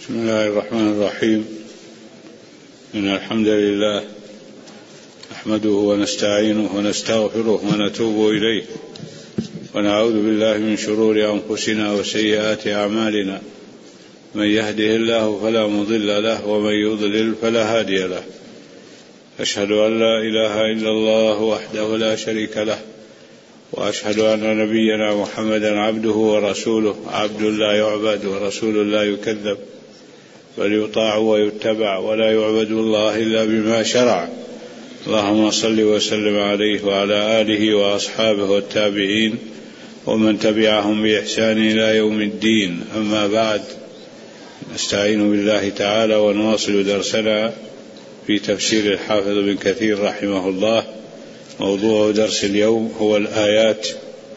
بسم الله الرحمن الرحيم. إن الحمد لله نحمده ونستعينه ونستغفره ونتوب إليه، ونعوذ بالله من شرور أنفسنا وسيئات أعمالنا، من يهده الله فلا مضل له ومن يضلل فلا هادي له. أشهد أن لا إله إلا الله وحده لا شريك له، وأشهد أن نبينا محمدا عبده ورسوله، عبد لا يعبد ورسول لا يكذب، بل يطاع ويتبع، ولا يعبد الله إلا بما شرع. اللهم صل وسلم عليه وعلى آله وأصحابه والتابعين ومن تبعهم بإحسان إلى يوم الدين. أما بعد، نستعين بالله تعالى ونواصل درسنا في تفسير الحافظ بن كثير رحمه الله. موضوع درس اليوم هو الآيات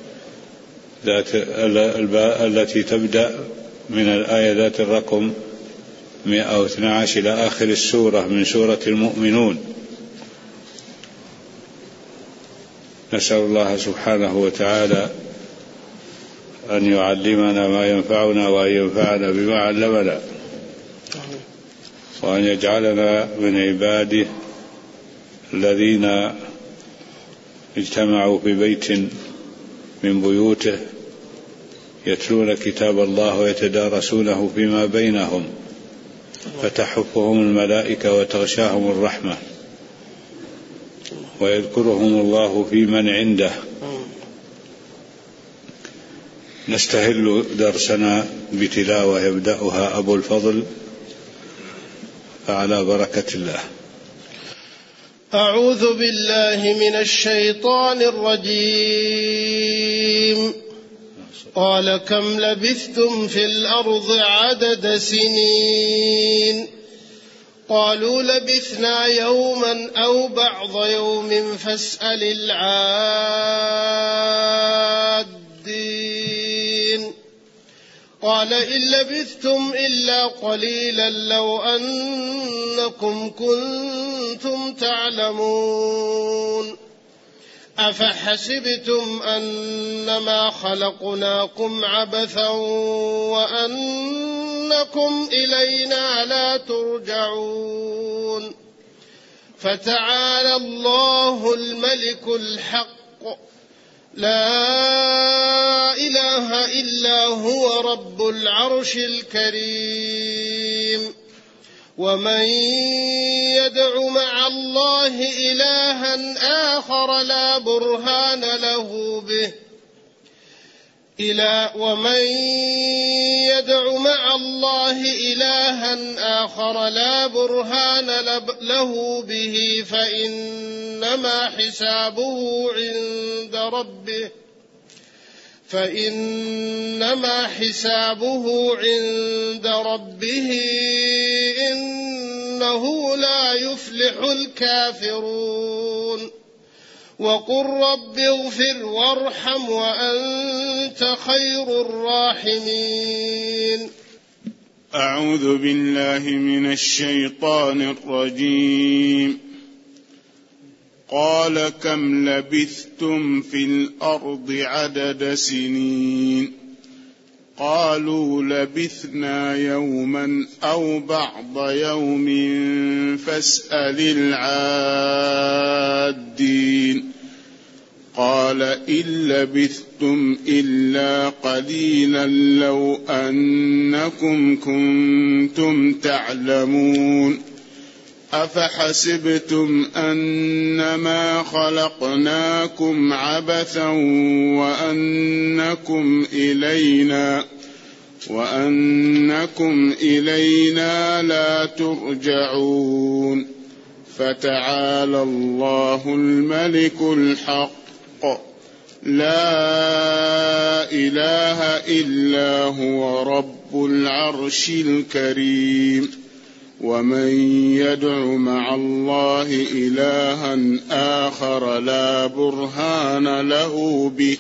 التي تبدأ من الآية ذات الرقم 112 إلى آخر السورة من سورة المؤمنون. نسأل الله سبحانه وتعالى أن يعلمنا ما ينفعنا وأن ينفعنا بما علمنا، وأن يجعلنا من عباده الذين اجتمعوا في بيت من بيوته يتلون كتاب الله ويتدارسونه فيما بينهم، فتحفهم الملائكة وتغشاهم الرحمة، ويذكرهم الله في من عنده. نستهل درسنا بتلاوة يبدأها أبو الفضل، فعلى بركة الله. أعوذ بالله من الشيطان الرجيم. قال كم لبثتم في الأرض عدد سنين؟ قالوا لبثنا يوما أو بعض يوم فاسأل العادين. قال إن لبثتم إلا قليلا لو أنكم كنتم تعلمون. أفحسبتم أنما خلقناكم عبثا وأنكم إلينا لا ترجعون. فتعالى الله الملك الحق، لا إله إلا هو رب العرش الكريم. ومن يدع مع الله إلها آخر لا برهان له به ومن يدع مع الله إلها آخر لا برهان له به فإنما حسابه عند ربه إنه لا يفلح الكافرون. وقل رب اغفر وارحم وأنت خير الراحمين. أعوذ بالله من الشيطان الرجيم. قال كم لبثتم في الأرض عدد سنين؟ قالوا لبثنا يوما أو بعض يوم فاسأل العادين. قال إن لبثتم إلا قليلا لو أنكم كنتم تعلمون. أفحسبتم أنما خلقناكم عبثا وأنكم إلينا لا ترجعون. فتعالى الله الملك الحق، لا إله إلا هو رب العرش الكريم. ومن يدع مع الله إلها آخر لا برهان له به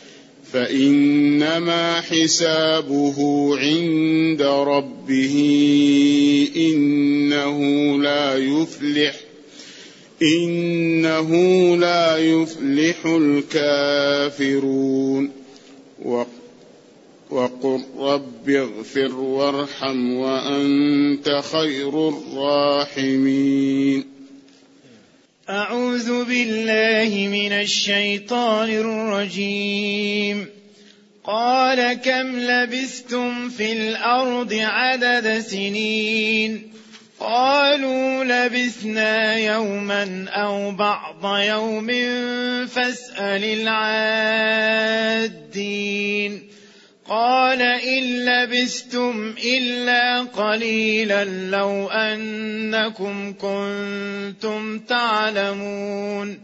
فإنما حسابه عند ربه إنه لا يفلح الكافرون. وقل رب اغفر وارحم وأنت خير الراحمين. أعوذ بالله من الشيطان الرجيم. قال كم لبثتم في الأرض عدد سنين؟ قالوا لبثنا يوما أو بعض يوم فاسأل العادين. قال إن لبثتم إلا قليلا لو أنكم كنتم تعلمون.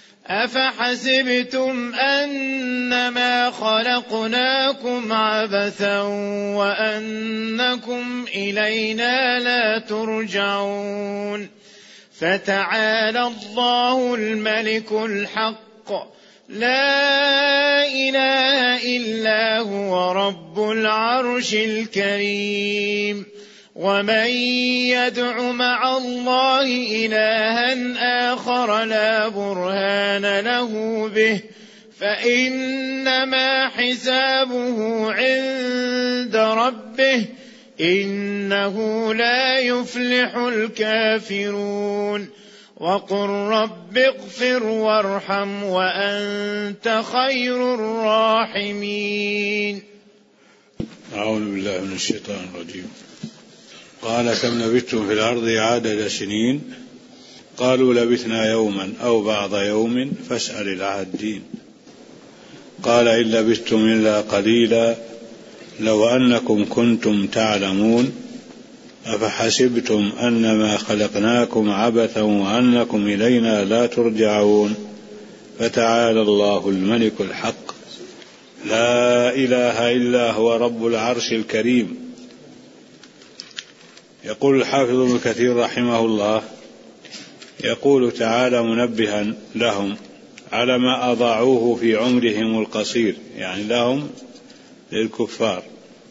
أفحسبتم أنما خلقناكم عبثا وأنكم إلينا لا ترجعون. فتعالى الله الملك الحق لا إله إلا هو رب العرش الكريم. ومن يدع مع الله إلها آخر لا برهان له به فإنما حسابه عند ربه إنه لا يفلح الكافرون. وقل رب اغفر وارحم وأنت خير الراحمين. أعوذ بالله من الشيطان الرجيم. قال كم لبثتم في الأرض عدد سنين؟ قالوا لبثنا يوما أو بعض يوم فاسأل العادين. قال إن لبثتم إلا قليلا لو أنكم كنتم تعلمون. أفحسبتم أنما خلقناكم عبثا وأنكم إلينا لا ترجعون. فتعالى الله الملك الحق لا إله إلا هو رب العرش الكريم. يقول الحافظ ابن كثير رحمه الله يقول تعالى منبها لهم على ما أضاعوه في عمرهم القصير، يعني لهم للكفار،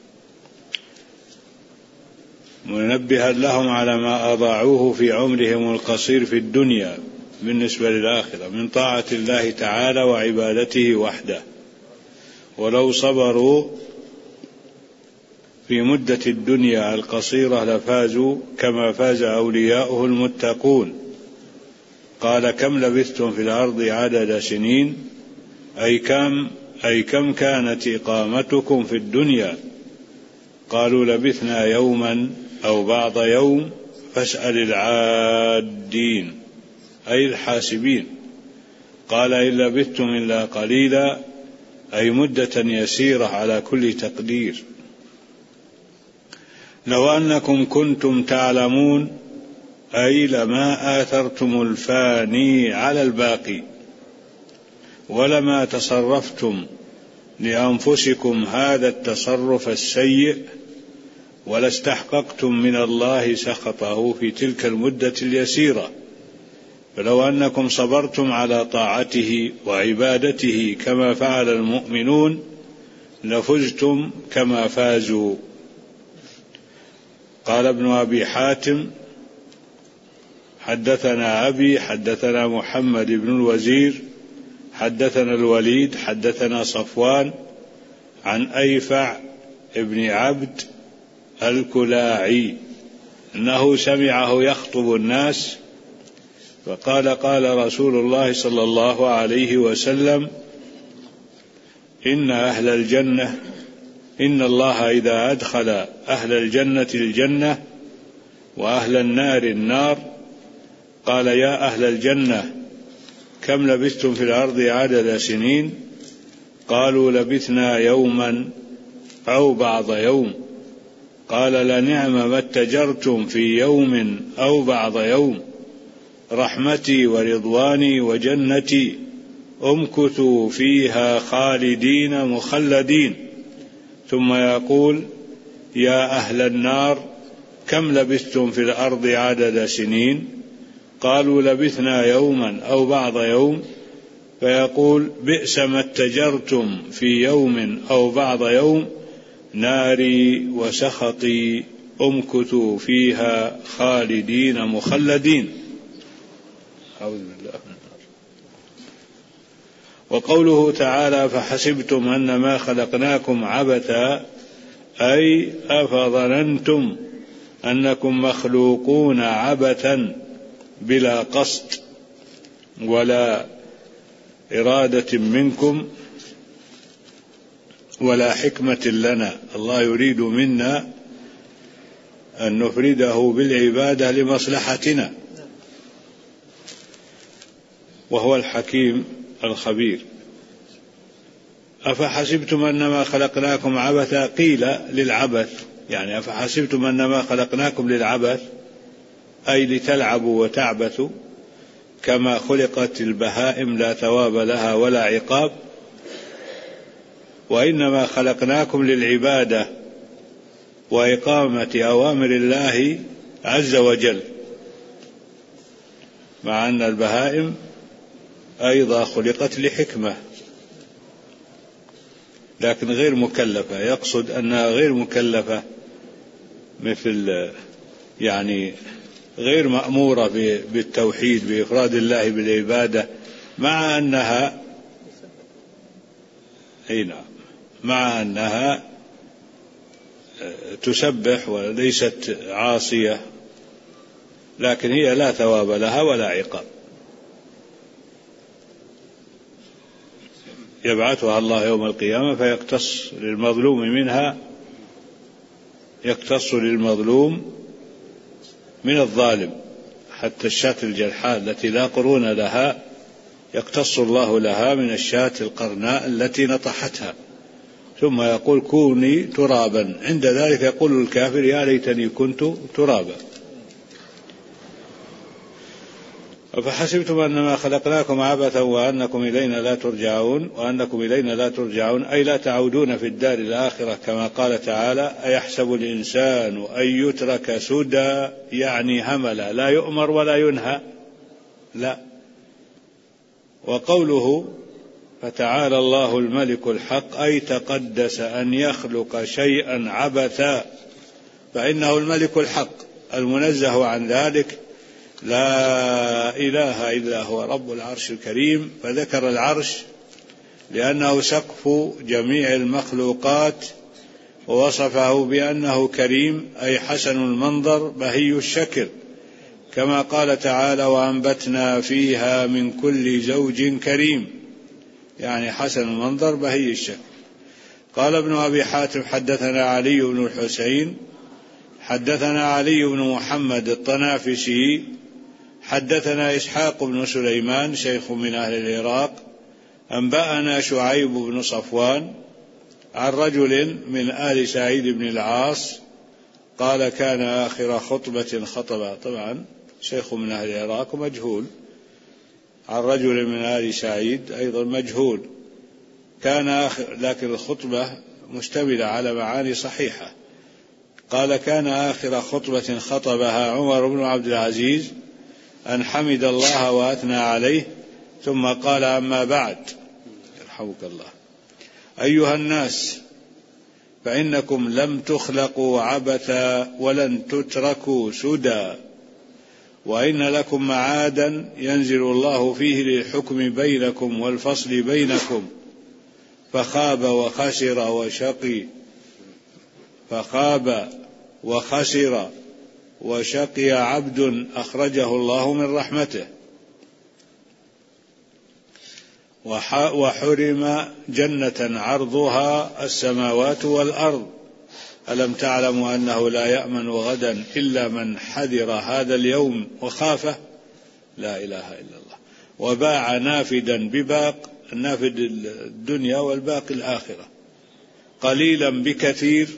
منبها لهم على ما أضاعوه في عمرهم القصير في الدنيا بالنسبة للآخرة من طاعة الله تعالى وعبادته وحده. ولو صبروا في مدة الدنيا القصيرة لفازوا كما فاز أولياؤه المتقون. قال كم لبثتم في الأرض عدد سنين، أي كم كانت إقامتكم في الدنيا؟ قالوا لبثنا يوما أو بعض يوم فاسأل العادين أي الحاسبين. قال إن لبثتم إلا قليلا أي مدة يسيرة على كل تقدير. لو أنكم كنتم تعلمون أي لما آثرتم الفاني على الباقي ولما تصرفتم لأنفسكم هذا التصرف السيء ولا استحققتم من الله سخطه في تلك المدة اليسيرة. فلو أنكم صبرتم على طاعته وعبادته كما فعل المؤمنون لفزتم كما فازوا. قال ابن أبي حاتم حدثنا أبي حدثنا محمد بن الوزير حدثنا الوليد حدثنا صفوان عن أيفع ابن عبد الكلاعي أنه سمعه يخطب الناس فقال قال رسول الله صلى الله عليه وسلم إن أهل الجنة إن الله إذا أدخل أهل الجنة الجنة وأهل النار النار قال يا أهل الجنة كم لبثتم في الأرض عدد سنين؟ قالوا لبثنا يوما أو بعض يوم. قال لنعم ما اتجرتم في يوم أو بعض يوم، رحمتي ورضواني وجنتي امكثوا فيها خالدين مخلدين. ثم يقول يا أهل النار كم لبثتم في الأرض عدد سنين؟ قالوا لبثنا يوما أو بعض يوم. فيقول بئس ما اتجرتم في يوم أو بعض يوم، ناري وسخطي امكثوا فيها خالدين مخلدين. أعوذ بالله. وقوله تعالى فحسبتم أنما خلقناكم عبثا أي أفظننتم أنكم مخلوقون عبثا بلا قصد ولا إرادة منكم ولا حكمة لنا. الله يريد منا أن نفرده بالعبادة لمصلحتنا، وهو الحكيم الخبير. أفحسبتم أنما خلقناكم عبثا، قيل للعبث، يعني أفحسبتم أنما خلقناكم للعبث أي لتلعبوا وتعبثوا كما خلقت البهائم لا ثواب لها ولا عقاب، وإنما خلقناكم للعبادة وإقامة أوامر الله عز وجل، مع أن البهائم أيضا خلقت لحكمة لكن غير مكلفة. يقصد أنها غير مكلفة، مثل يعني غير مأمورة بالتوحيد بإفراد الله بالعبادة، مع أنها تسبح وليست عاصية، لكن هي لا ثواب لها ولا عقاب. يبعثها الله يوم القيامة فيقتص للمظلوم منها، يقتص للمظلوم من الظالم، حتى الشاة الجلحاء التي لا قرون لها يقتص الله لها من الشاة القرناء التي نطحتها، ثم يقول كوني ترابا، عند ذلك يقول الكافر يا ليتني كنت ترابا. فحسبتم أنما خلقناكم عبثا وأنكم إلينا لا ترجعون أي لا تعودون في الدار الآخرة، كما قال تعالى أيحسب الإنسان أن يترك سدى، يعني هملا لا يؤمر ولا ينهى، لا. وقوله فتعالى الله الملك الحق أي تقدس أن يخلق شيئا عبثا، فإنه الملك الحق المنزه عن ذلك، لا إله إلا هو رب العرش الكريم. فذكر العرش لأنه سقف جميع المخلوقات، ووصفه بأنه كريم أي حسن المنظر بهي الشكل، كما قال تعالى وأنبتنا فيها من كل زوج كريم، يعني حسن المنظر بهي الشكل. قال ابن أبي حاتم حدثنا علي بن الحسين حدثنا علي بن محمد الطنافسي حدثنا إسحاق بن سليمان شيخ من أهل العراق أنبأنا شعيب بن صفوان عن رجل من آل سعيد بن العاص قال كان آخر خطبة خطبها، طبعا شيخ من أهل العراق مجهول، عن رجل من آل سعيد أيضا مجهول، كان آخر، لكن الخطبة مشتملة على معاني صحيحة. قال كان آخر خطبة خطبها عمر بن عبد العزيز أن حمد الله وأثنى عليه، ثم قال أما بعد، يرحمك الله، أيها الناس فإنكم لم تخلقوا عبثا ولن تتركوا سدى، وإن لكم معادا ينزل الله فيه للحكم بينكم والفصل بينكم، فخاب وخسر وشقي عبد أخرجه الله من رحمته، وحرم جنة عرضها السماوات والأرض، ألم تعلموا أنه لا يأمن غدا إلا من حذر هذا اليوم وخافه، لا إله إلا الله، وباع نافدا بباق، النافد الدنيا والباقي الآخرة، قليلا بكثير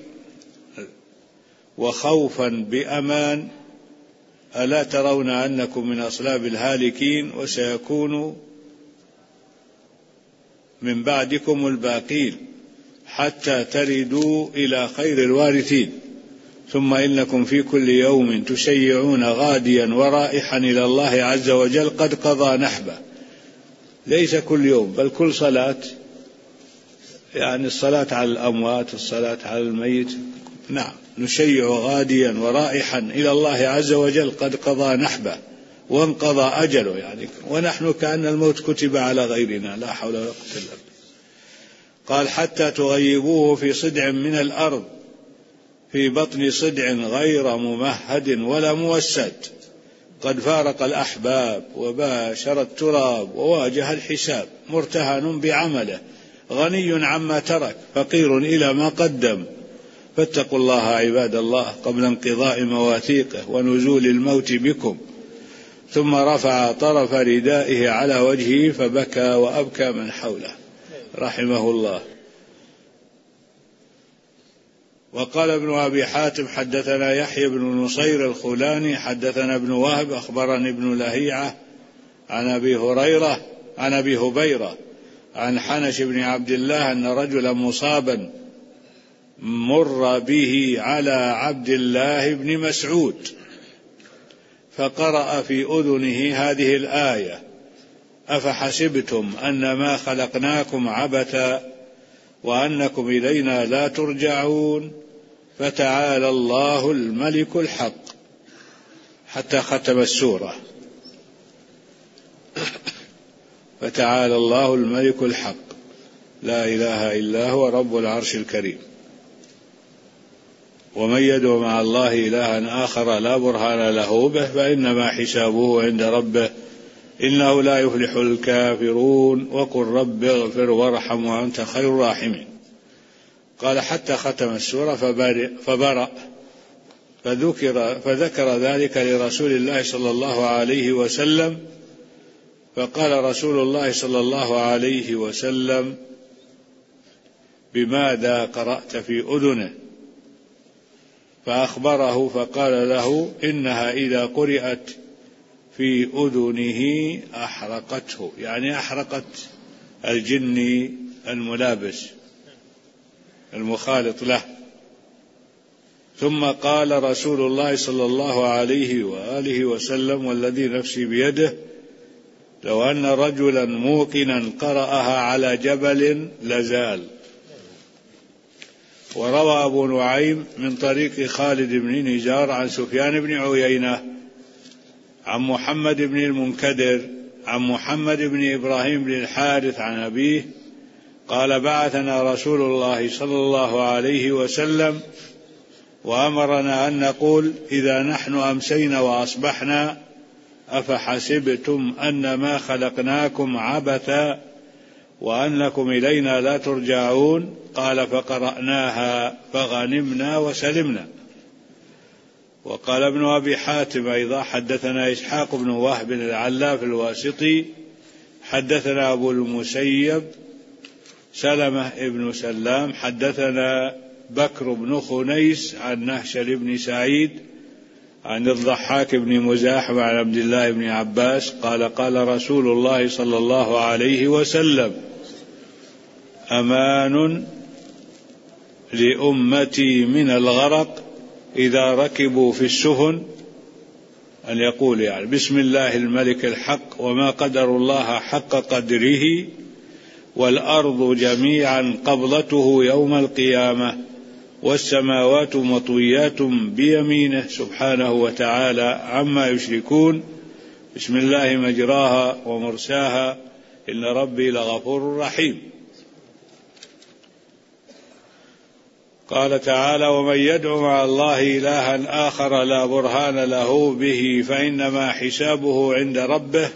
وخوفا بأمان، ألا ترون أنكم من أصلاب الهالكين وسيكون من بعدكم الباقين حتى تردوا إلى خير الوارثين، ثم إنكم في كل يوم تشيعون غاديا ورائحا إلى الله عز وجل قد قضى نحبه، ليس كل يوم بل كل صلاة، يعني الصلاة على الأموات، الصلاة على الميت، نعم، نشيع غاديا ورائحا إلى الله عز وجل قد قضى نحبه، وانقضى أجله، يعني ونحن كأن الموت كتب على غيرنا، لا حول ولا قوة إلا بالله. قال حتى تغيبوه في صدع من الأرض، في بطن صدع غير ممهد ولا موسد، قد فارق الأحباب وباشر التراب وواجه الحساب، مرتهن بعمله غني عما ترك فقير إلى ما قدم، فاتقوا الله عباد الله قبل انقضاء مواثيقه ونزول الموت بكم. ثم رفع طرف ردائه على وجهه فبكى وأبكى من حوله رحمه الله. وقال ابن أبي حاتم حدثنا يحيى بن نصير الخولاني حدثنا ابن وهب أخبرني ابن لهيعة عن أبي هبيرة عن حنش بن عبد الله أن رجلا مصابا مر به على عبد الله بن مسعود فقرأ في أذنه هذه الآية: أفحسبتم أنما خلقناكم عبثا وأنكم إلينا لا ترجعون فتعالى الله الملك الحق، حتى ختم السورة. فتعالى الله الملك الحق لا إله إلا هو رب العرش الكريم. ومن يدعو مع الله إلها آخر لا برهان له به فإنما حسابه عند ربه إنه لا يفلح الكافرون وقل رب اغفر وارحم وأنت خير الراحمين. قال حتى ختم السورة فبرأ فذكر ذلك لرسول الله صلى الله عليه وسلم، فقال رسول الله صلى الله عليه وسلم: بماذا قرأت في أذنه؟ فأخبره فقال له: إنها إذا قرأت في أذنه أحرقته، يعني أحرقت الجن الملابس المخالط له. ثم قال رسول الله صلى الله عليه وآله وسلم: والذي نفسي بيده لو أن رجلا موقنا قرأها على جبل لزال. وروى أبو نعيم من طريق خالد بن نجار عن سفيان بن عيينة عن محمد بن المنكدر عن محمد بن إبراهيم بن الحارث عن أبيه قال: بعثنا رسول الله صلى الله عليه وسلم وأمرنا أن نقول إذا نحن أمسينا وأصبحنا: أفحسبتم أنما خلقناكم عبثا وأنكم إلينا لا ترجعون. قال: فقرأناها فغنمنا وسلمنا. وقال ابن أبي حاتم أيضا حدثنا إسحاق بن وهب العلاف الواسطي حدثنا أبو المسيب سلمة ابن سلام حدثنا بكر بن خنيس عن نهشل بن سعيد عن الضحاك بن مزاحم عن عبد الله بن عباس قال: قال رسول الله صلى الله عليه وسلم: أمان لأمتي من الغرق إذا ركبوا في السفن أن يقول يعني بسم الله الملك الحق وما قدر الله حق قدره والأرض جميعا قبضته يوم القيامة والسماوات مطويات بيمينه سبحانه وتعالى عما يشركون بسم الله مجراها ومرساها إن ربي لغفور رحيم. قال تعالى: ومن يدعو مع الله إلها آخر لا برهان له به فإنما حسابه عند ربه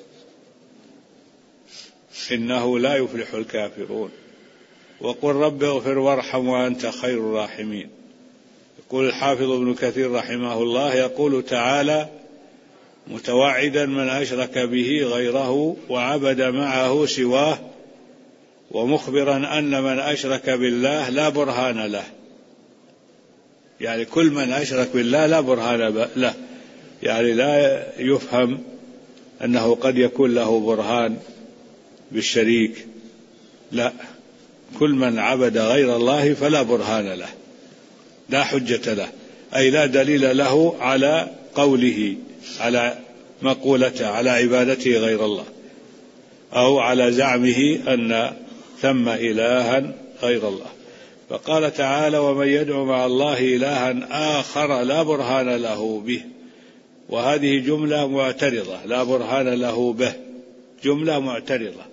إنه لا يفلح الكافرون وقل رب اغفر وارحم وأنت خير الراحمين. يقول الحافظ ابن كثير رحمه الله: يقول تعالى متوعدا من أشرك به غيره وعبد معه سواه ومخبرا أن من أشرك بالله لا برهان له، يعني كل من أشرك بالله لا برهان له، يعني لا يفهم أنه قد يكون له برهان بالشريك، لا، كل من عبد غير الله فلا برهان له، لا حجة له، أي لا دليل له على قوله، على مقولته، على عبادته غير الله، أو على زعمه أن ثم إلها غير الله. فقال تعالى: ومن يدعو مع الله إلها آخر لا برهان له به وهذه جملة معترضة لا برهان له به، جملة معترضة.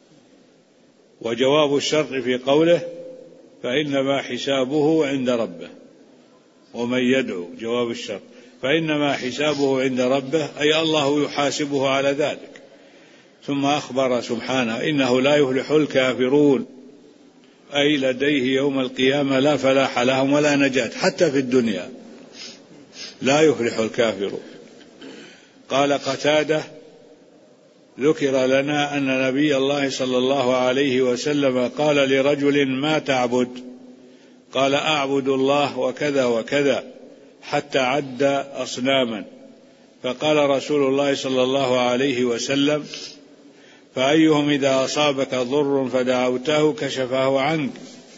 وجواب الشرط في قوله فإنما حسابه عند ربه، ومن يدعو جواب الشرط فإنما حسابه عند ربه أي الله يحاسبه على ذلك. ثم أخبر سبحانه إنه لا يفلح الكافرون، أي لديه يوم القيامة لا فلاح لهم ولا نجاة حتى في الدنيا، لا يفلح الكافرون. قال قتادة ذكر لنا أن نبي الله صلى الله عليه وسلم قال لرجل ما تعبد؟ قال أعبد الله وكذا وكذا، حتى عد أصناما. فقال رسول الله صلى الله عليه وسلم فأيهم إذا أصابك ضر فدعوته كشفه عنك؟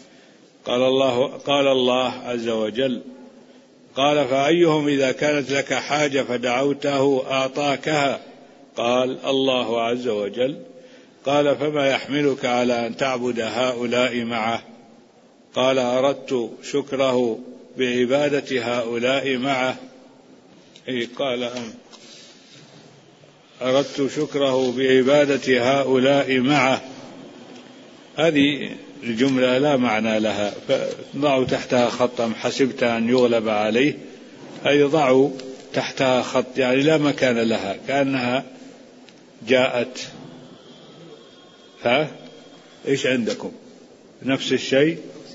قال الله عز وجل. قال فأيهم إذا كانت لك حاجة فدعوته أعطاكها؟ قال الله عز وجل. قال فما يحملك على أن تعبد هؤلاء معه؟ قال أردت شكره بعبادة هؤلاء معه. قال أردت شكره بعبادة هؤلاء معه. هذه الجملة لا معنى لها، فضعوا تحتها خطا حسبت أن يغلب عليه، أي ضعوا تحتها خط يعني لا مكان لها، كأنها جاءت. إيش عندكم نفس الشيء؟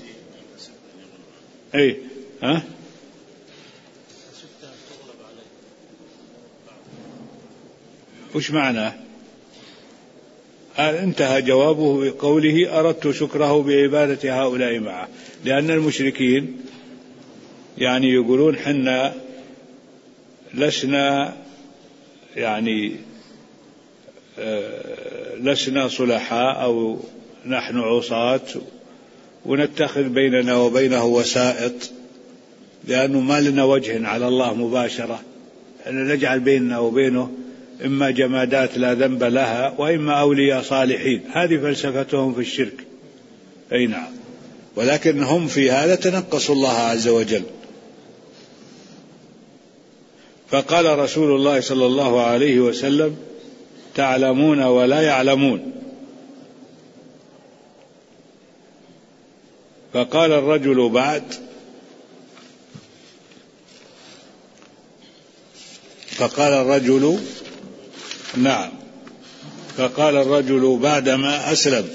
وش معناه؟ انتهى جوابه بقوله أردت شكره بعبادة هؤلاء معه، لأن المشركين يعني يقولون حنا لسنا لسنا صلحاء أو نحن عصاة ونتخذ بيننا وبينه وسائط، لأنه ما لنا وجه على الله مباشرة، أن نجعل بيننا وبينه إما جمادات لا ذنب لها وإما أولياء صالحين. هذه فلسفتهم في الشرك. أي نعم، ولكن هم في هذا تنقصوا الله عز وجل. فقال رسول الله صلى الله عليه وسلم تعلمون ولا يعلمون. فقال الرجل بعد فقال الرجل بعدما أسلم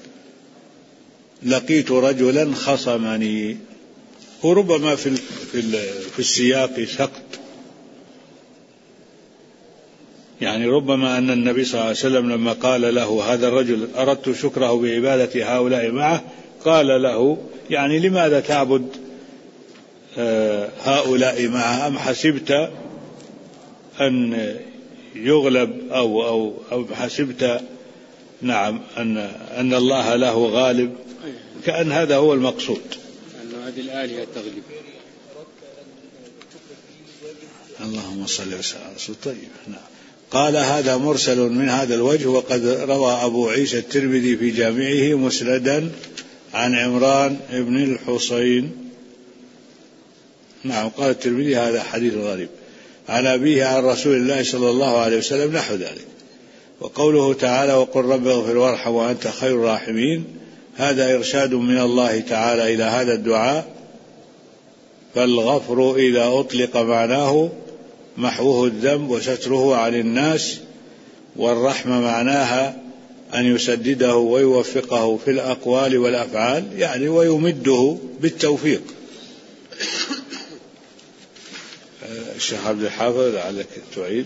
لقيت رجلا خصمني. وربما في السياق سقط، يعني ربما أن النبي صلى الله عليه وسلم لما قال له هذا الرجل أردت شكره بعبادة هؤلاء معه، قال له يعني لماذا تعبد هؤلاء معه؟ أم حسبت أن يغلب أو حسبت نعم أن الله له غالب؟ كأن هذا هو المقصود، أن هذه الآلهة تغلب. اللهم صل وسلم على رسول طيب. نعم. قال هذا مرسل من هذا الوجه، وقد روى أبو عيسى الترمذي في جامعه مسندا عن عمران بن الحصين. نعم. قال الترمذي هذا حديث غريب عن أبيه عن رسول الله صلى الله عليه وسلم نحو ذلك. وقوله تعالى وقل رب اغفر وارحم وأنت خير الراحمين، هذا إرشاد من الله تعالى إلى هذا الدعاء. فالغفر إذا أطلق معناه محوه الذنب وستره عن الناس، والرحمة معناها أن يسدده ويوفقه في الأقوال والأفعال، يعني ويمده بالتوفيق. الشيخ عبد الحافظ لعلك تعيد.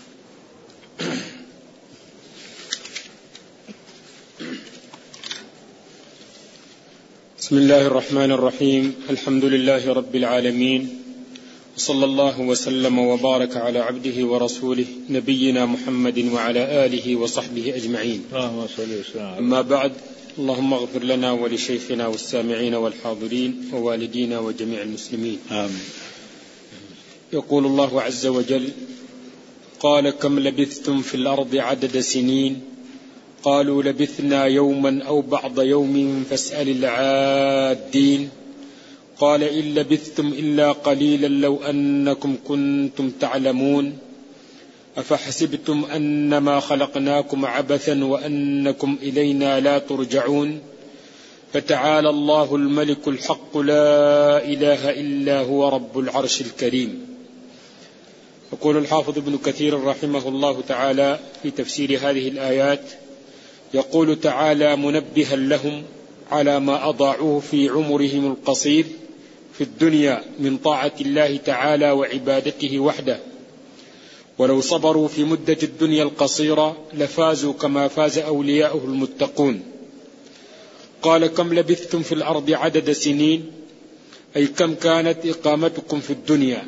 بسم الله الرحمن الرحيم. الحمد لله رب العالمين، وصلى الله وسلم وبارك على عبده ورسوله نبينا محمد وعلى آله وصحبه أجمعين. أما بعد، اللهم اغفر لنا ولشيخنا والسامعين والحاضرين ووالدينا وجميع المسلمين. آمين. يقول الله عز وجل: قال كم لبثتم في الأرض عدد سنين؟ قالوا لبثنا يوما أو بعض يوم فاسأل العادين. قال إن لبثتم إلا قليلا لو أنكم كنتم تعلمون أفحسبتم أنما خلقناكم عبثا وأنكم إلينا لا ترجعون فتعالى الله الملك الحق لا إله إلا هو رب العرش الكريم. يقول الحافظ ابن كثير رحمه الله تعالى في تفسير هذه الآيات، يقول تعالى منبها لهم على ما أضاعوه في عمرهم القصير في الدنيا من طاعة الله تعالى وعبادته وحده، ولو صبروا في مدة الدنيا القصيرة لفازوا كما فاز أولياؤه المتقون. قال كم لبثتم في الأرض عدد سنين، أي كم كانت إقامتكم في الدنيا؟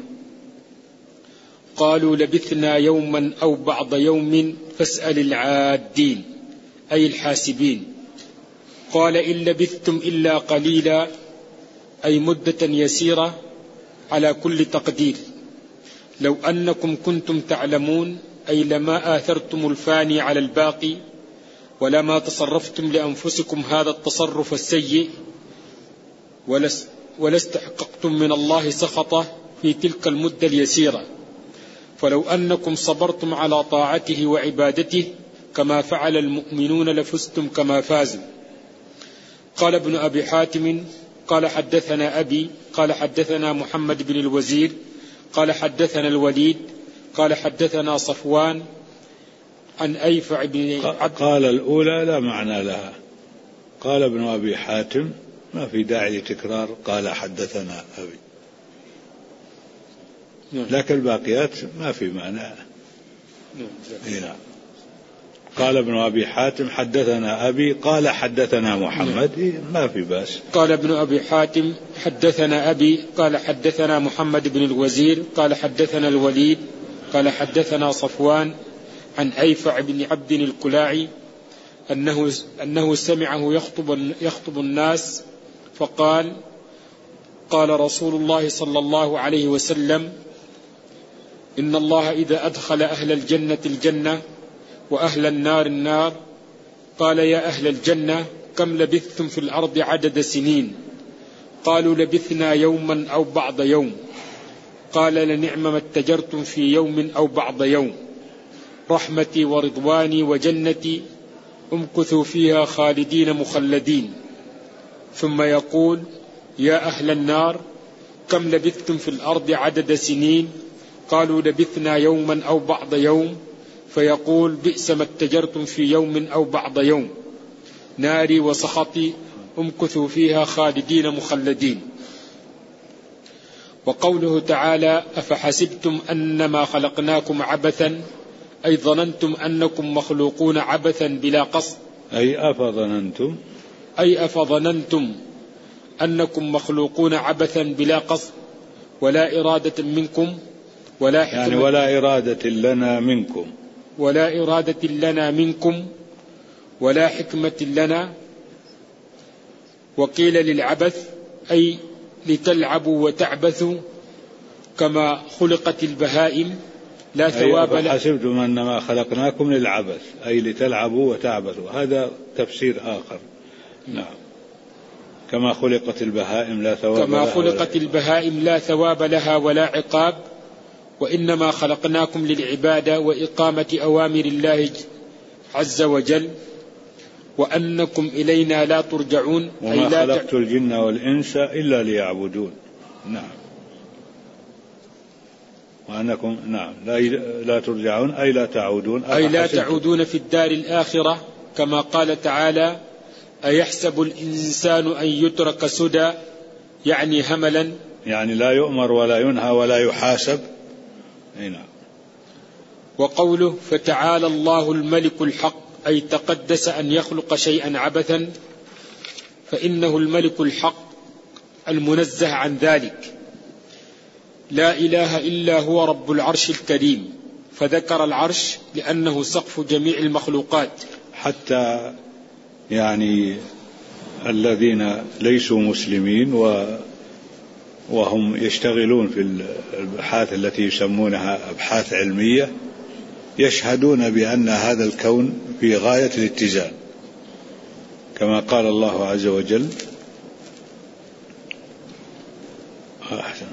قالوا لبثنا يوما أو بعض يوم فاسأل العادين، أي الحاسبين. قال إن لبثتم إلا قليلا، أي مدة يسيرة على كل تقدير. لو أنكم كنتم تعلمون، أي لما آثرتم الفاني على الباقي ولما تصرفتم لأنفسكم هذا التصرف السيء ولاستحققتم من الله سخطه في تلك المدة اليسيرة. فلو أنكم صبرتم على طاعته وعبادته كما فعل المؤمنون لفزتم كما فازوا. قال ابن أبي حاتم قال حدثنا أبي قال حدثنا محمد بن الوزير قال حدثنا الوليد قال حدثنا صفوان عن أيفع بن عبد. قال الأولى لا معنى لها، قال ابن أبي حاتم ما في داعي لتكرار قال حدثنا أبي، لكن الباقيات ما في معنى. هنا قال ابن أبي حاتم حدثنا أبي قال حدثنا محمد، ما في بأس. قال ابن أبي حاتم حدثنا أبي قال حدثنا محمد بن الوزير قال حدثنا الوليد قال حدثنا صفوان عن أيفع بن عبد الكلاعي أنه سمعه يخطب الناس فقال قال رسول الله صلى الله عليه وسلم إن الله إذا أدخل أهل الجنة الجنة وأهل النار النار قال يا أهل الجنة كم لبثتم في الأرض عدد سنين؟ قالوا لبثنا يوما أو بعض يوم. قال لنعم ما اتجرتم في يوم أو بعض يوم، رحمتي ورضواني وجنتي امكثوا فيها خالدين مخلدين. ثم يقول يا أهل النار كم لبثتم في الأرض عدد سنين؟ قالوا لبثنا يوما أو بعض يوم. فيقول بئس ما اتجرتم في يوم أو بعض يوم، ناري وسخطي امكثوا فيها خالدين مخلدين. وقوله تعالى أفحسبتم أنما خلقناكم عبثا، أي ظننتم أنكم مخلوقون عبثا بلا قصد، أي أفظننتم أنكم مخلوقون عبثا بلا قصد ولا إرادة منكم ولا حكمة، يعني ولا إرادة لنا منكم، ولا إرادة لنا منكم ولا حكمة لنا. وقيل للعبث أي لتلعبوا وتعبثوا كما خلقت البهائم لا ثواب لها. حسبتم أنما خلقناكم للعبث أي لتلعبوا وتعبثوا، هذا تفسير آخر. نعم، كما خلقت البهائم لا ثواب كما لها خلقت البهائم لا ثواب لها ولا عقاب، وإنما خلقناكم للعبادة وإقامة أوامر الله عز وجل، وأنكم إلينا لا ترجعون، وما خلقت الجن والإنس إلا ليعبدون. نعم، وأنكم نعم لا ترجعون أي لا تعودون، أي لا تعودون في الدار الآخرة، كما قال تعالى أيحسب الإنسان أن يترك سدى، يعني هملا، يعني لا يؤمر ولا ينهى ولا يحاسب. نعم. وقوله فتعالى الله الملك الحق، أي تقدس أن يخلق شيئا عبثا، فإنه الملك الحق المنزه عن ذلك، لا إله إلا هو رب العرش الكريم. فذكر العرش لأنه سقف جميع المخلوقات، حتى يعني الذين ليسوا مسلمين وهم يشتغلون في الأبحاث التي يسمونها أبحاث علمية يشهدون بأن هذا الكون في غاية الاتزان، كما قال الله عز وجل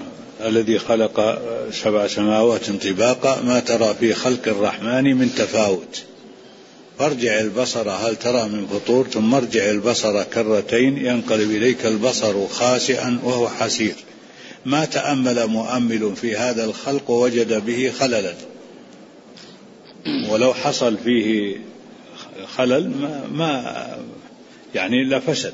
الذي خلق 7 سماوات طباقا ما ترى في خلق الرحمن من تفاوت فارجع البصر هل ترى من فطور ثم ارجع البصر كرتين ينقلب إليك البصر خاسئا وهو حسير ما تأمل مؤمل في هذا الخلق ووجد به خللا ولو حصل فيه خلل ما يعني لفسد.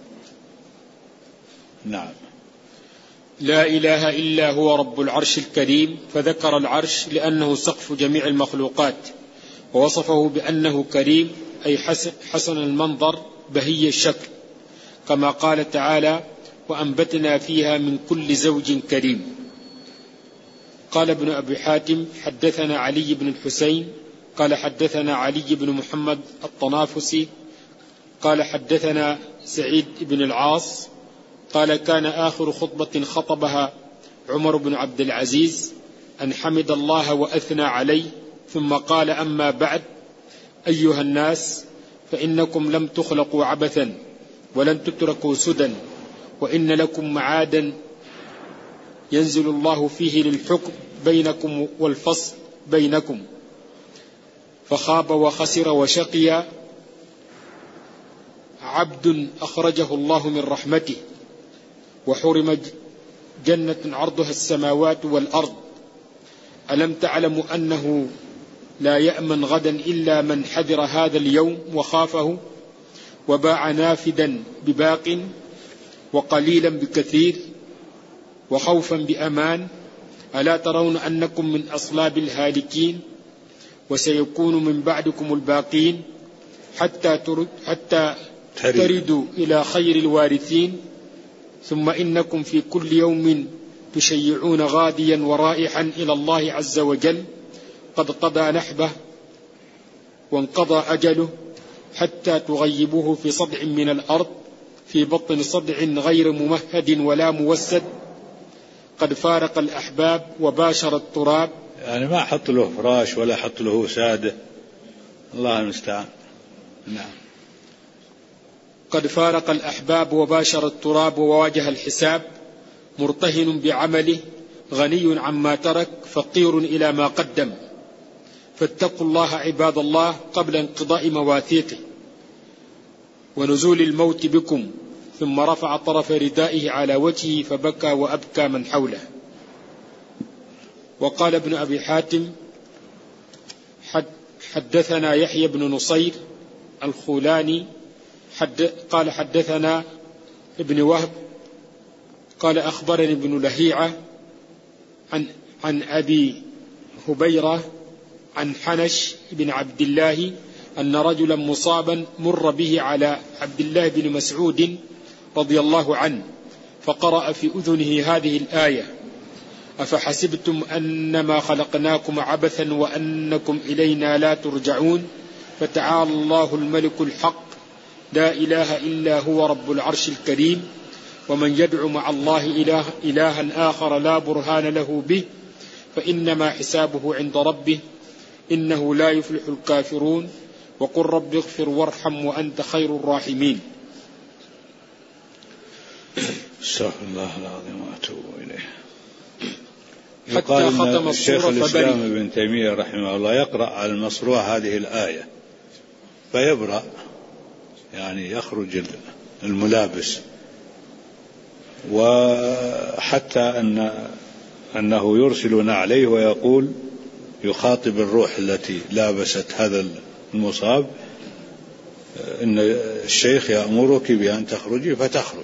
نعم. لا إله إلا هو رب العرش الكريم، فذكر العرش لأنه سقف جميع المخلوقات، ووصفه بأنه كريم أي حسن المنظر بهي الشكل، كما قال تعالى: وأنبتنا فيها من كل زوج كريم. قال ابن أبي حاتم: حدثنا علي بن الحسين قال حدثنا علي بن محمد الطنافسي قال حدثنا سعيد بن العاص قال: كان آخر خطبة خطبها عمر بن عبد العزيز أن حمد الله وأثنى عليه، ثم قال: أما بعد، أيها الناس، فإنكم لم تخلقوا عبثا ولن تتركوا سدى، وإن لكم معادا ينزل الله فيه للحكم بينكم والفصل بينكم، فخاب وخسر وشقي عبد أخرجه الله من رحمته وحرم جنة عرضها السماوات والأرض. ألم تعلموا أنه لا يأمن غدا إلا من حذر هذا اليوم وخافه، وباع نافدا بباق وقليلا بكثير وخوفا بأمان. ألا ترون أنكم من أصلاب الهالكين، وسيكون من بعدكم الباقين حتى تردوا إلى خير الوارثين، ثم إنكم في كل يوم تشيعون غاديا ورائحا إلى الله عز وجل، قد قضى نحبه وانقضى أجله، حتى تغيبوه في صدع من الأرض، في بطن صدع غير ممهد ولا موسد، قد فارق الأحباب وباشر التراب. يعني ما حط له فراش ولا حط له سادة، الله المستعان. نعم. قد فارق الأحباب وباشر التراب وواجه الحساب، مرتهن بعمله، غني عما ترك، فقير إلى ما قدم. فاتقوا الله عباد الله قبل انقضاء مواثيقه ونزول الموت بكم. ثم رفع طرف ردائه على وجهه فبكى وأبكى من حوله. وقال ابن أبي حاتم: حدثنا يحيى بن نصير الخولاني قال حدثنا ابن وهب قال أخبرني ابن لهيعة عن أبي هبيرة عن حنش بن عبد الله أن رجلا مصابا مر به على عبد الله بن مسعود رضي الله عنه، فقرأ في أذنه هذه الآية: أفحسبتم أنما خلقناكم عبثا وأنكم إلينا لا ترجعون، فتعالى الله الملك الحق، لا إله إلا هو رب العرش الكريم، ومن يدعو مع الله إلها آخر لا برهان له به فإنما حسابه عند ربه، إنه لا يفلح الكافرون، وقل رب اغفر وارحم وأنت خير الراحمين. استغفر الله العظيم وأتوب إليه. حتى ختم الشيخ الإسلام ابن تيمية رحمه الله يقرأ على المصروع هذه الآية فيبرأ، يعني يخرج الملابس، وحتى أنه يرسلون عليه ويقول يخاطب الروح التي لابست هذا المصاب: إن الشيخ يأمرك بأن تخرجي، فتخرج.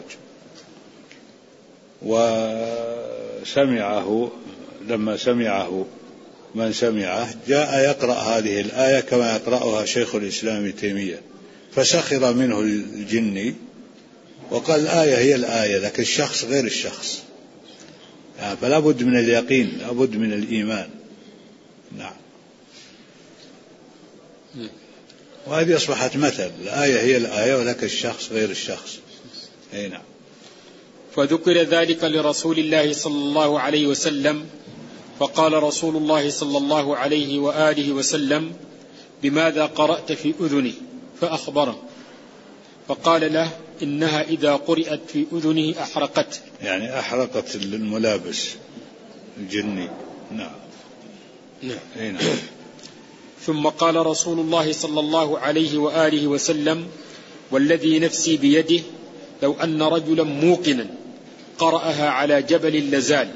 وسمعه لما سمعه من سمعه جاء يقرأ هذه الآية كما يقرأها شيخ الإسلام ابن تيمية، فسخر منه الجني وقال: الآية هي الآية لكن الشخص غير الشخص، يعني فلا بد من اليقين، لا بد من الإيمان. نعم. وهذه أصبحت مثل، الآية هي الآية ولكن الشخص غير الشخص. أي نعم. فذكر ذلك لرسول الله صلى الله عليه وسلم، فقال رسول الله صلى الله عليه وآله وسلم: بماذا قرأت في أذني؟ فأخبره، فقال له: إنها إذا قرأت في أذنه أحرقته، يعني أحرقت الملابس الجني. نعم. نعم. ثم قال رسول الله صلى الله عليه وآله وسلم: والذي نفسي بيده لو أن رجلا موقنا قرأها على جبل لزال.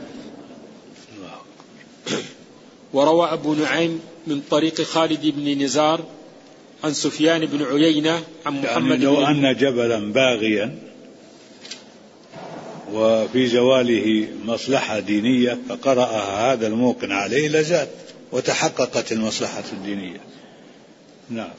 وروى أبو نعيم من طريق خالد بن نزار عن سفيان بن عيينة عن محمد يعني لو أن جبلا باغيا وفي زواله مصلحة دينية فقرأها هذا الموقن عليه لزال وتحققت المصلحة الدينية. نعم.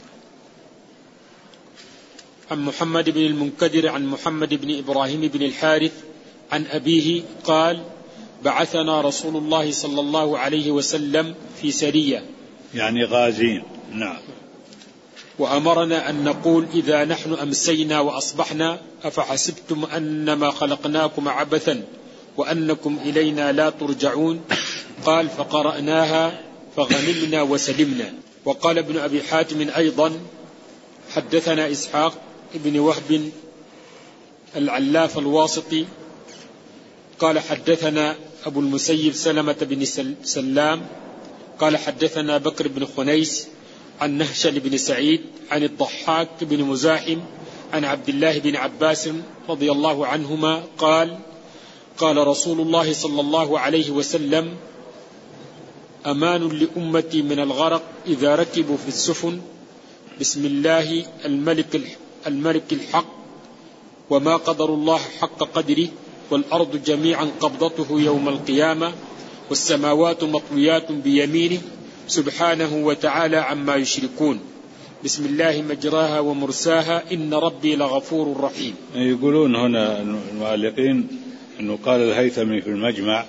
عن محمد بن المنكدر عن محمد بن إبراهيم بن الحارث عن أبيه قال: بعثنا رسول الله صلى الله عليه وسلم في سرية، يعني غازين. نعم. وأمرنا أن نقول إذا نحن أمسينا وأصبحنا أفحسبتم أنما خلقناكم عبثا وأنكم إلينا لا ترجعون؟ قال: فقرأناها فغنمنا وسلمنا. وقال ابن أبي حاتم أيضا: حدثنا إسحاق ابن وهب العلاف الواسطي قال حدثنا أبو المسيب سلمة بن سلام قال حدثنا بكر بن خنيس عن نهشل بن سعيد عن الضحاك بن مزاحم عن عبد الله بن عباس رضي الله عنهما قال: قال رسول الله صلى الله عليه وسلم: أمان لأمتي من الغرق إذا ركبوا في السفن بسم الله الملك الحق وما قدر الله حق قدره والأرض جميعا قبضته يوم القيامة والسماوات مطويات بيمينه سبحانه وتعالى عما يشركون بسم الله مجراها ومرساها إن ربي لغفور رحيم. يقولون هنا المعلقين أنه قال الهيثمي في المجمع: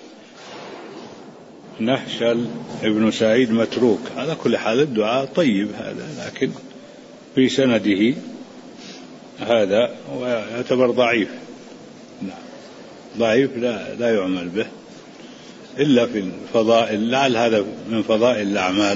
نهشل ابن سعيد متروك. على كل حال الدعاء طيب هذا، لكن في سنده هذا ويعتبر ضعيف. نعم. ضعيف لا يعمل به إلا في الفضائل، لعل هذا من فضائل الأعمال،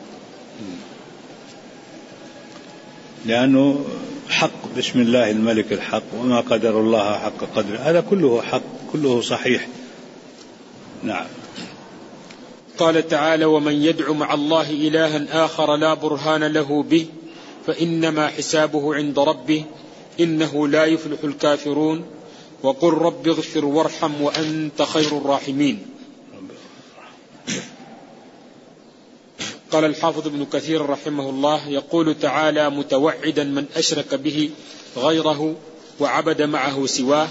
لأنه حق بسم الله الملك الحق وما قدر الله حق قدره، هذا كله حق كله صحيح. نعم. قال تعالى: ومن يدع مع الله إلها آخر لا برهان له به فإنما حسابه عند ربه إنه لا يفلح الكافرون وقل رب اغفر وارحم وأنت خير الراحمين. قال الحافظ ابن كثير رحمه الله: يقول تعالى متوعدا من أشرك به غيره وعبد معه سواه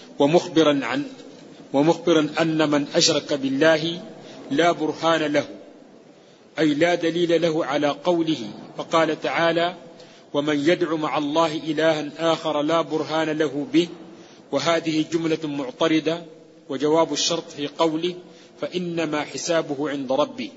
ومخبرا أن من أشرك بالله لا برهان له، أي لا دليل له على قوله. فقال تعالى: ومن يدع مع الله إلها آخر لا برهان له به، وهذه جملة معترضة، وجواب الشرط في قوله فإنما حسابه عند ربي،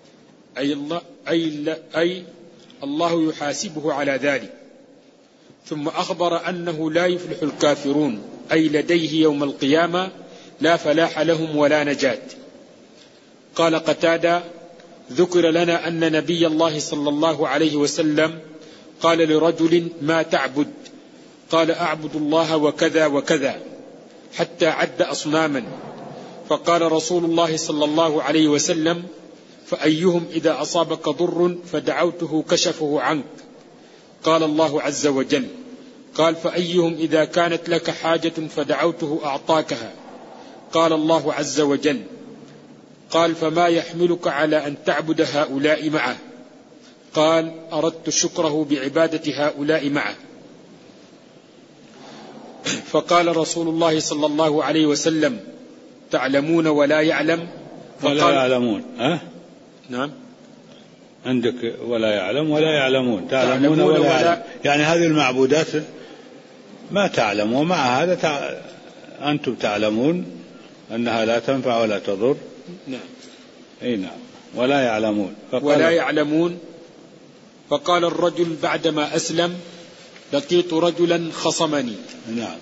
أي الله يحاسبه على ذلك. ثم أخبر أنه لا يفلح الكافرون، أي لديه يوم القيامة لا فلاح لهم ولا نجاة. قال قتادة: ذكر لنا أن نبي الله صلى الله عليه وسلم قال لرجل: ما تعبد؟ قال: أعبد الله وكذا وكذا، حتى عد أصناما. فقال رسول الله صلى الله عليه وسلم: فأيهم إذا أصابك ضر فدعوته كشفه عنك؟ قال: الله عز وجل. قال: فأيهم إذا كانت لك حاجة فدعوته أعطاكها؟ قال: الله عز وجل. قال: فما يحملك على أن تعبد هؤلاء معه؟ قال: أردت شكره بعبادة هؤلاء معه. فقال رسول الله صلى الله عليه وسلم: تعلمون ولا يعلم؟ ولا يعلمون. نعم. عندك ولا يعلم ولا يعلمون، تعلمون ولا يعلم، يعني هذه المعبودات ما تعلم، ومع هذا أنتم تعلمون أنها لا تنفع ولا تضر. نعم. أي نعم. ولا يعلمون. ولا يعلمون. فقال الرجل بعدما أسلم: لقيت رجلا خصمني. نعم.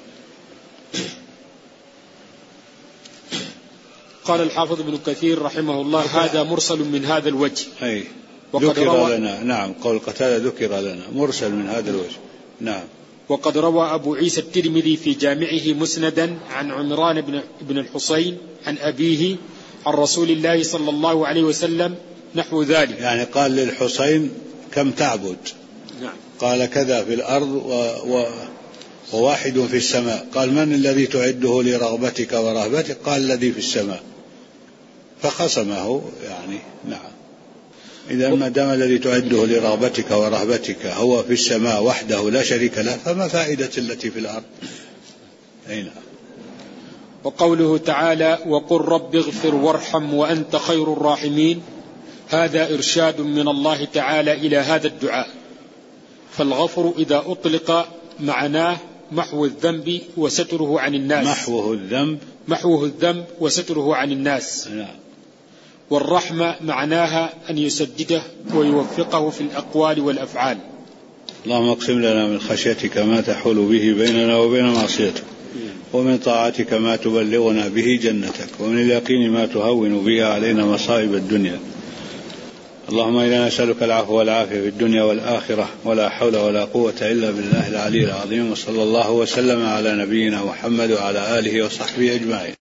قال الحافظ ابن كثير رحمه الله: هذا مرسل من هذا الوجه. ذكر لنا. نعم. قول قتادة ذكر لنا مرسل من هذا الوجه. نعم. وقد روى أبو عيسى الترمذي في جامعه مسندا عن عمران بن الحصين عن أبيه عن رسول الله صلى الله عليه وسلم نحو ذلك. يعني قال للحصين كم تعبد؟ نعم. قال كذا في الأرض وواحد في السماء. قال من الذي تعده لرغبتك ورهبتك؟ قال الذي في السماء، فخصمه يعني. نعم. إذا ما دام الذي تعده لرغبتك ورهبتك هو في السماء وحده لا شريك له، فما فائدة التي في الأرض؟ أين؟ وقوله تعالى وقل رب اغفر وارحم وأنت خير الراحمين، هذا إرشاد من الله تعالى إلى هذا الدعاء. فالغفر إذا أطلق معناه محو الذنب وستره عن الناس. محوه الذنب وستره عن الناس. والرحمة معناها أن يسدده ويوفقه في الأقوال والأفعال. اللهم اقسم لنا من خشيتك ما تحول به بيننا وبين معصيتك، ومن طاعتك ما تبلغنا به جنتك، ومن اليقين ما تهون به علينا مصائب الدنيا. اللهم إنا نسألك العفو والعافية في الدنيا والآخرة، ولا حول ولا قوة إلا بالله العلي العظيم. وصلى الله وسلم على نبينا محمد وعلى آله وصحبه أجمعين.